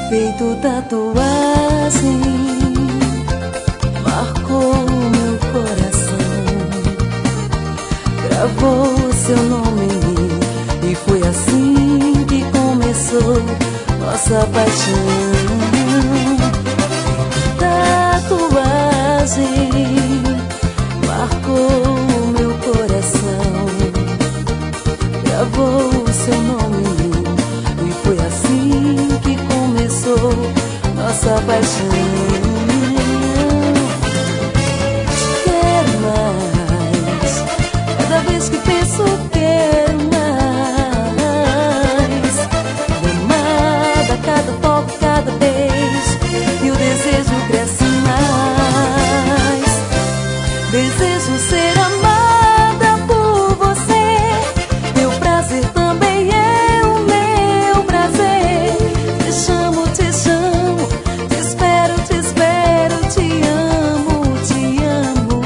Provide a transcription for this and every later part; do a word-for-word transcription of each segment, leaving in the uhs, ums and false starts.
Feito tatuagem, marcou meu coração, gravou seu nome em mim, e foi assim que começou nossa paixão. Tatuagem marcou meu coração, gravou seu nome em mim, e foi assim que começou nossa paixão. Quero mais, cada vez que penso quero mais. Amada, cada toque, cada beijo, e o desejo cresce mais. Desejo ser amada por você, meu prazer também é o meu prazer. Te chamo, te chamo, te espero, te espero, te amo, te amo.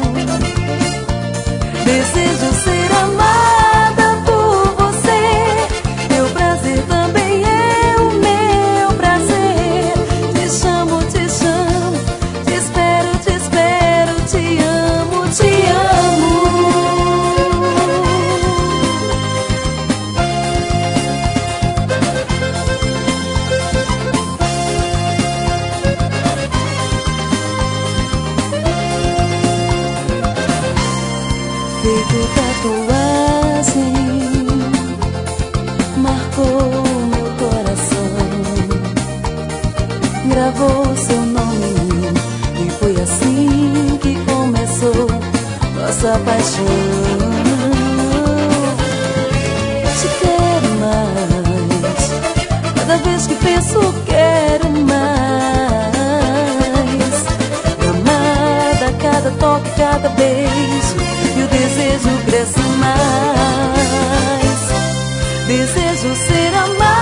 Desejo ser amada por você, meu prazer também é o meu prazer. Te chamo, te chamo, te espero, te espero, te amo, te amo. Feito tatuagem, marcou meu coração, gravou seu nome em mim, e foi assim que começou nossa paixão. Te quero mais, cada vez que penso quero mais. Amada, cada toque, cada beijo, e o desejo cresce mais. Desejo ser amada